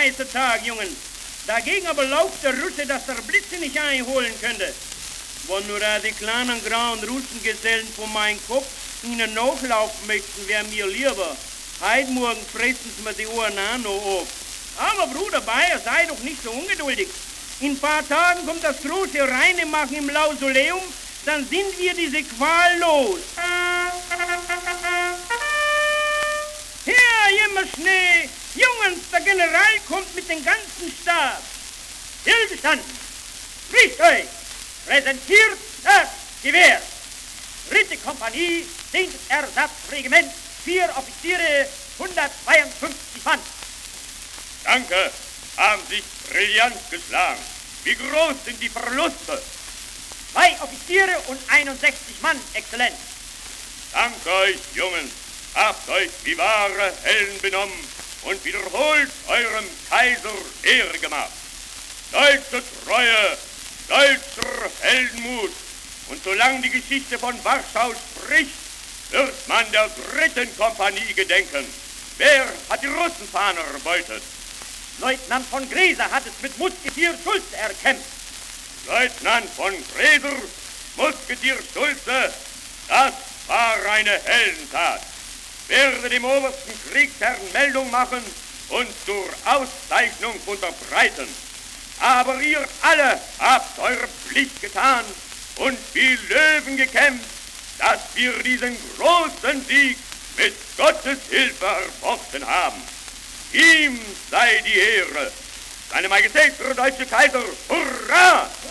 heißer Tag, Jungen. Dagegen aber lauft der Russe, dass der Blitze nicht einholen könnte. Wenn nur da die kleinen grauen Russengesellen von meinem Kopf ihnen nachlaufen möchten, wäre mir lieber. Heute Morgen fressen sie mir die Ohren auch noch auf. Aber Bruder Bayer, sei doch nicht so ungeduldig. In ein paar Tagen kommt das große Reinemachen im Mausoleum, dann sind wir diese Qual los. Her, immer Schnee! Jungens, der General kommt mit dem ganzen Stab. Stillgestanden! Riecht euch! Präsentiert das Gewehr! 3. Kompanie, 10. Ersatzregiment, 4 Offiziere, 152 Mann. Danke, haben sich brillant geschlagen. Wie groß sind die Verluste? 2 Offiziere und 61 Mann, Exzellenz. Danke euch, Jungen. Habt euch wie wahre Helden benommen und wiederholt eurem Kaiser Ehre gemacht. Deutsche Treue, deutscher Heldenmut. Und solange die Geschichte von Warschau spricht, wird man der 3. Kompanie gedenken. Wer hat die Russenfahne erbeutet? Leutnant von Gräser hat es mit Musketier Schulze erkämpft. Leutnant von Gräser, Musketier Schulze, das war eine Heldentat. Werde dem obersten Kriegsherrn Meldung machen und zur Auszeichnung unterbreiten. Aber ihr alle habt eure Pflicht getan und wie Löwen gekämpft, dass wir diesen großen Sieg mit Gottes Hilfe erfochten haben. Ihm sei die Ehre. Seine Majestät, der deutsche Kaiser, hurra!